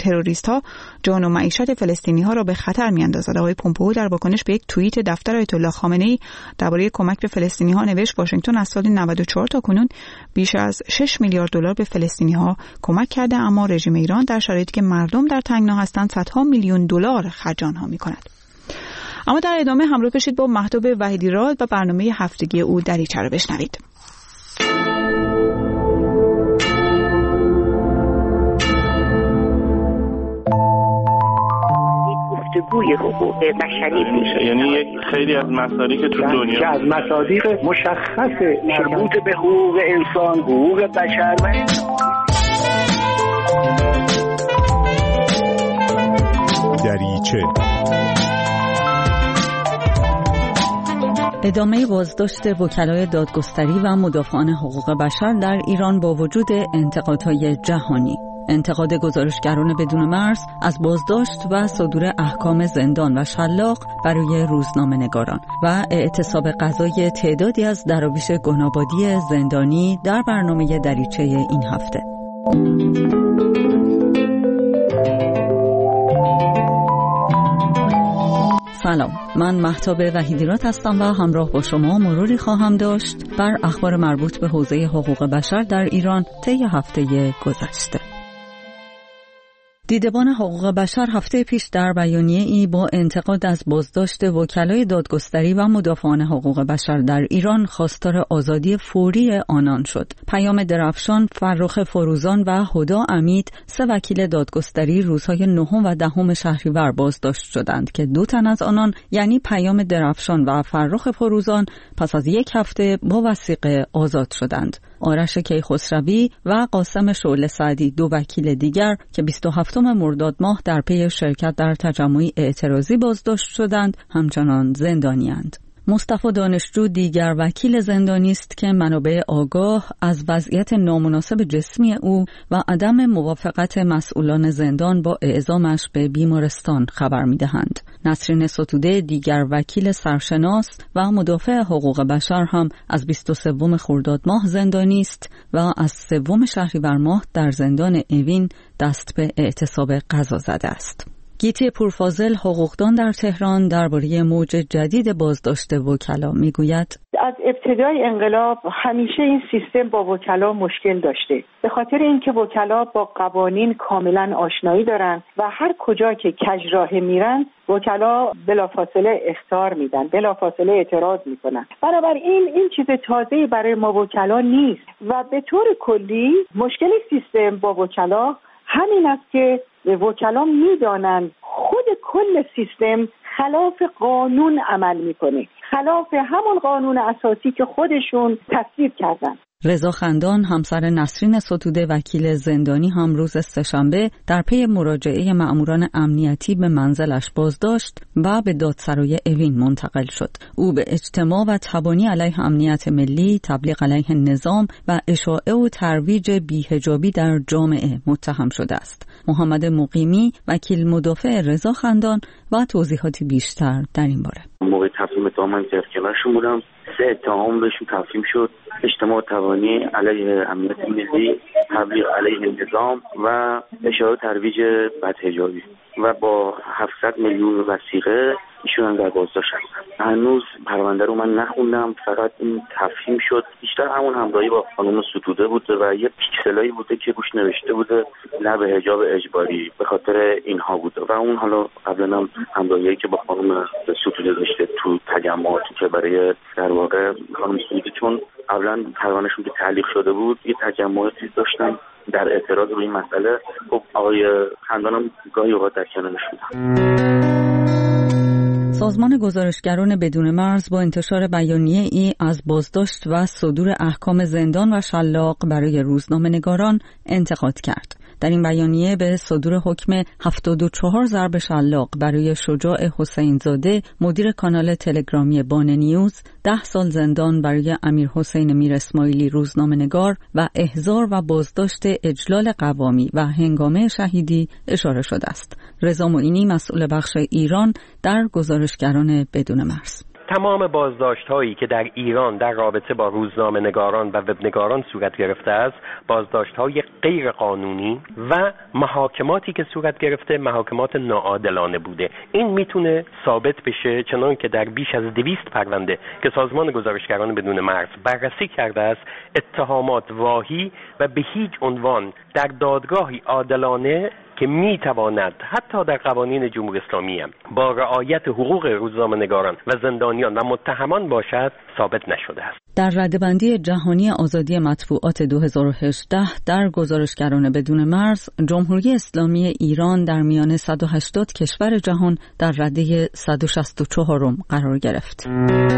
تروریست‌ها جان و معیشت فلسطینی‌ها را به خطر می‌اندازد. آقای پومپئو در واکنش به یک توییت دفتر آیت الله خامنه‌ای درباره کمک به فلسطینی‌ها نوشت واشنگتن از سال 94 تا کنون بیش از 6 میلیارد دلار به فلسطینی‌ها کمک کرده، اما رژیم ایران در شرایطی که مردم در تنگنا هستند صدها میلیون دلار خرج آنها می‌کند. اما در ادامه همراه باشید با مهتاب وحیدی‌راد و برنامه هفتگی او دریچه رو بشنوید. گفتگوی حقوق بشری میشه، یعنی یک خیلی از مصادیق تو دنیا که از مصادیق مشخص مربوط به حقوق انسان، حقوق بشر و دریچه. ادامه بازداشت وکلای دادگستری و مدافعان حقوق بشر در ایران با وجود انتقادهای جهانی. انتقاد گزارشگران بدون مرز از بازداشت و صدور احکام زندان و شلاق برای روزنامه‌نگاران و اعتصاب قضایی تعدادی از دراویش گنابادی زندانی در برنامه دریچه این هفته. سلام، من مهتاب وحیدی‌راد هستم و همراه با شما مروری خواهم داشت بر اخبار مربوط به حوزه حقوق بشر در ایران طی هفته گذشته. دیدبان حقوق بشر هفته پیش در بیانیه‌ای با انتقاد از بازداشت وکلای دادگستری و مدافعان حقوق بشر در ایران خواستار آزادی فوری آنان شد. پیام درفشان، فرخ فروزان و هدا امید، 3 وکیل دادگستری روزهای 9 و 10 شهریور بازداشت شدند که 2 تن از آنان یعنی پیام درفشان و فرخ فروزان پس از 1 هفته با وثیقه آزاد شدند. آرش کیخسروی و قاسم شعله سعدی 2 وکیل دیگر که 27 مرداد ماه در پی شرکت در تجمعی اعتراضی بازداشت شدند همچنان زندانی‌اند. مصطفی دانشجو دیگر وکیل زندانی است که منابع آگاه از وضعیت نامناسب جسمی او و عدم موافقت مسئولان زندان با اعزامش به بیمارستان خبر می‌دهند. نسرین ستوده دیگر وکیل سرشناس و مدافع حقوق بشر هم از 23 خرداد ماه زندانی است و از 3 شهریور ماه در زندان اوین دست به اعتصاب قضا زده است. گیتی پورفاضل حقوقدان در تهران درباره موج جدید بازداشت وکلا میگوید: از ابتدای انقلاب همیشه این سیستم با وکلا مشکل داشته، به خاطر اینکه وکلا با قوانین کاملا آشنایی دارن و هر کجا که کج راه میرن وکلا بلافاصله اخطار میدن، بلافاصله اعتراض میکنن. بنابراین این چیز تازه‌ای برای ما وکلا نیست و به طور کلی مشکل سیستم با وکلا همین است که وکلا میدانند خود کل سیستم خلاف قانون عمل میکنه، خلاف همون قانون اساسی که خودشون تصویب کردن. رضا خندان همسر نسرین ستوده وکیل زندانی هم روز سه‌شنبه در پی مراجعه مأموران امنیتی به منزلش بازداشت و به دادسرای اوین منتقل شد. او به اجتماع و تبانی علیه امنیت ملی، تبلیغ علیه نظام و اشاعه و ترویج بی‌حجابی در جامعه متهم شده است. محمد مقیمی وکیل مدافع رضا خندان و توضیحاتی بیشتر در این باره. موقع تصمیم اتهام من کنارشون بودم، 3 اتهام بهشون تفهیم شد: اجتماع تبانی علیه امنیت ملی، تبلیغ علیه نظام و اشاعه و ترویج بدحجابی و با 700 میلیون وثیقه ایشون هم در بازداشت هستن. هنوز پرونده رو من نخوندم، فقط این تفهیم شد. بیشتر همون همراهی با خانم ستوده بوده و یه پیکسلایی بوده که روش نوشته بوده نه به حجاب اجباری، به خاطر اینها بوده و اون حالا قبلا هم همراهی که با خانم ستوده داشته تو تجمعاتی که برای در واقع خانم ستوده، چون قبلا پروندهشون که تعلیق شده بود یه تجمعاتی داشتن در اعتراض به این مسئله. خب آقای خندانم گاهی اوقات در کنارش بودن. سازمان گزارشگران بدون مرز با انتشار بیانیه‌ای از بازداشت و صدور احکام زندان و شلاق برای روزنامه‌نگاران انتقاد کرد. در این بیانیه به صدور حکم 74 ضرب شلاق برای شجاع حسین‌زاده مدیر کانال تلگرامی بان نیوز، 10 سال زندان برای امیر حسین میر اسماعیلی روزنامه‌نگار و احضار و بازداشت اجلال قوامی و هنگامه شهیدی اشاره شده است. رضا معینی مسئول بخش ایران در گزارشگران بدون مرز: تمام بازداشت‌هایی که در ایران در رابطه با روزنامه‌نگاران و وبنگاران صورت گرفته است، بازداشت‌های غیر قانونی و محاکماتی که صورت گرفته محاکمات ناعادلانه بوده. این میتونه ثابت بشه چنان که در بیش از 200 پرونده که سازمان گزارشگران بدون مرز بررسی کرده است، اتهامات واهی و به هیچ عنوان در دادگاهی عادلانه که میتواند حتی در قوانین جمهوری اسلامی هم با رعایت حقوق روزنامه‌نگاران و زندانیان و متهمان باشد ثابت نشده است. در رده‌بندی جهانی آزادی مطبوعات 2018 در گزارشگران بدون مرز، جمهوری اسلامی ایران در میان 180 کشور جهان در رده 164 قرار گرفت.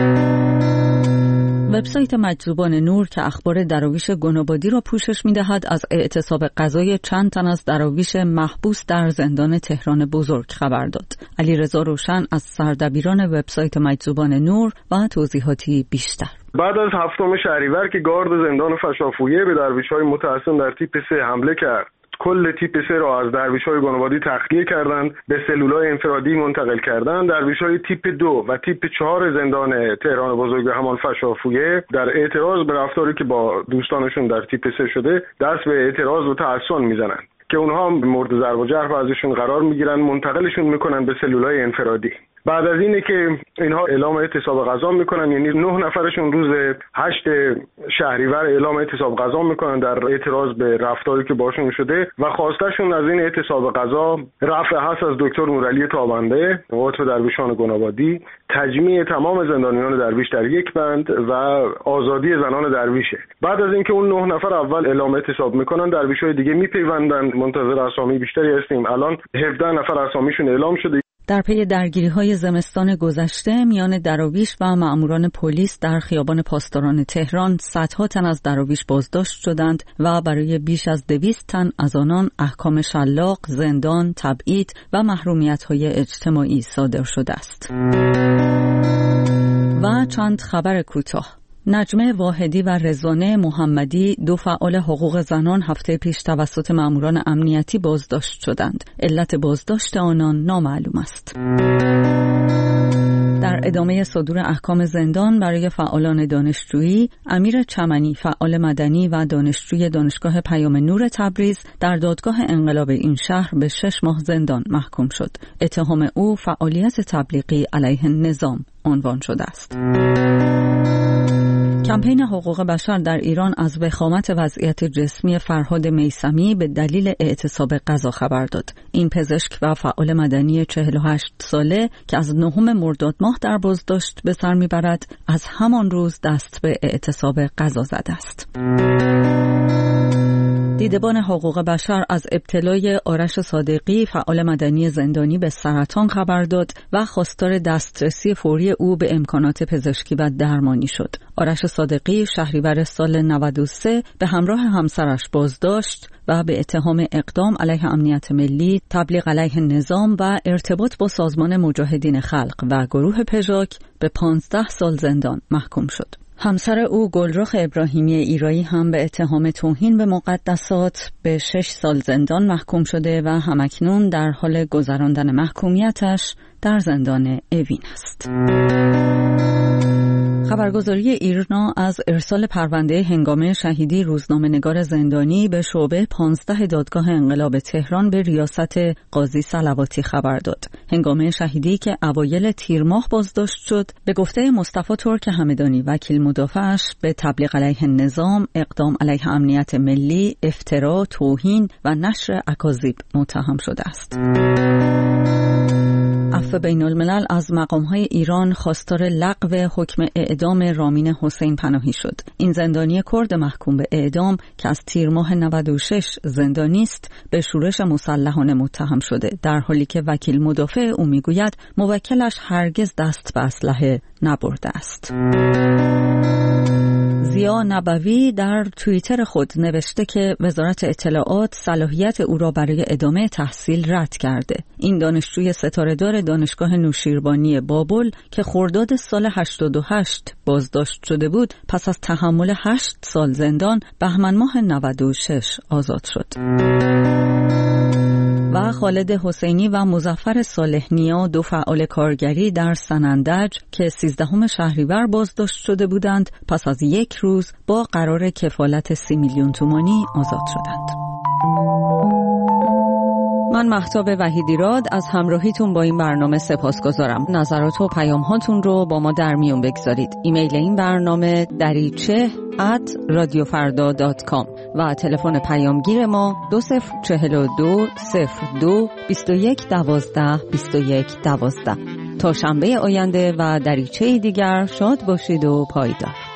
وبسایت مجذوبان نور که اخبار دراویش گنابادی را پوشش می‌دهد، از اعتصاب غذای چند تن از دراویش محبوس در زندان تهران بزرگ خبر داد. علیرضا روشن از سردبیران وبسایت مجذوبان نور و توضیحاتی بیشتر. بعد از 7 شهریور که گارد زندان فشافویه به درویش‌های متعصب در تیپ 3 حمله کرد، کل تیپ 3 را از درویش‌های گنابادی تخلیه کردند، به سلول‌های انفرادی منتقل کردند. درویش‌های تیپ 2 و تیپ 4 زندان تهران بزرگ و همان فشافویه در اعتراض به رفتاری که با دوستانشون در تیپ 3 شده دست به اعتراض و تحصن میزنند که اونها هم مورد ضرب و جرح ازشون قرار میگیرن، منتقلشون میکنن به سلول‌های انفرادی. بعد از اینه که اینها اعلام اعتصاب غذا میکنن، یعنی 9 نفرشون روز 8 شهریور اعلام اعتصاب غذا میکنن در اعتراض به رفتاری که باشون شده و خواستشون از این اعتصاب غذا رفع هست از دکتر نورعلی تابنده عضو درویشان گنابادی، تجمیع تمام زندانیان درویش در یک بند و آزادی زنان درویشه. بعد از اینکه اون 9 نفر اول اعلام اعتصاب میکنن، درویشای دیگه میپیوندن. منتظر اسامی بیشتری هستیم. الان 17 نفر اسامیشون اعلام شده. در پی درگیری‌های زمستان گذشته میان دراویش و مأموران پلیس در خیابان پاسداران تهران، صدها تن از دراویش بازداشت شدند و برای بیش از 200 تن از آنان احکام شلاق، زندان، تبعید و محرومیت‌های اجتماعی صادر شده است. و چند خبر کوتاه. نجمه واحدی و رضوانه محمدی، 2 فعال حقوق زنان، هفته پیش توسط مأموران امنیتی بازداشت شدند. علت بازداشت آنان نامعلوم است. در ادامه صدور احکام زندان برای فعالان دانشجویی، امیر چمنی، فعال مدنی و دانشجوی دانشگاه پیام نور تبریز، در دادگاه انقلاب این شهر به 6 ماه زندان محکوم شد. اتهام او فعالیت تبلیغی علیه نظام عنوان شده است. کمپین حقوق بشر در ایران از وخامت وضعیت جسمی فرهاد میثمی به دلیل اعتصاب غذا خبر داد. این پزشک و فعال مدنی 48 ساله که از 9 مرداد ماه در بازداشت به سر میبرد، از همان روز دست به اعتصاب غذا زده است. دیدبان حقوق بشر از ابتلای آرش صادقی، فعال مدنی زندانی، به سرطان خبر داد و خواستار دسترسی فوری او به امکانات پزشکی و درمانی شد. آرش صادقی شهریور سال 93 به همراه همسرش بازداشت و به اتهام اقدام علیه امنیت ملی، تبلیغ علیه نظام و ارتباط با سازمان مجاهدین خلق و گروه پژاک به 15 سال زندان محکوم شد. همسر او گلرخ ابراهیمی ایرایی هم به اتهام توهین به مقدسات به 6 سال زندان محکوم شده و همکنون در حال گذراندن محکومیتش در زندان اوین است. خبرگزاری ایرنا از ارسال پرونده هنگامه شهیدی روزنامه‌نگار زندانی به شعبه 15 دادگاه انقلاب تهران به ریاست قاضی صلواتی خبر داد. هنگامه شهیدی که اوایل تیر ماه بازداشت شد، به گفته مصطفی ترک همدانی وکیل مدافعش، به تبلیغ علیه نظام، اقدام علیه امنیت ملی، افترا، توهین و نشر اکاذیب متهم شده است. عفو بین الملل از مقام‌های ایران خواستار لغو حکم اعدام رامین حسین پناهی شد. این زندانی کرد محکوم به اعدام که از تیر ماه 96 زندانی است، به شورش مسلحانه متهم شده، در حالی که وکیل مدافع او میگوید موکلش هرگز دست به اسلحه نبرده است. زیا نبوی در توییتر خود نوشته که وزارت اطلاعات صلاحیت او را برای ادامه تحصیل رد کرده. این دانشجوی ستاره‌دار دانشگاه نوشیروانی بابل که خرداد سال 88 بازداشت شده بود، پس از تحمل 8 سال زندان بهمن ماه 96 آزاد شد. و خالد حسینی و مظفر صالح نیا، دو فعال کارگری در سنندج که 13 شهریور بازداشت شده بودند، پس از 1 روز با قرار کفالت 30 میلیون تومانی آزاد شدند. من مهتاب وحیدیراد از همراهیتون با این برنامه سپاسگزارم. نظرات و پیام هاتون رو با ما در میون بگذارید. ایمیل این برنامه dariche@radiofarda.com و تلفن پیامگیر ما 2042 02 21 12 21 12. تا شنبه آینده و دریچه دیگر شاد باشید و پایدار.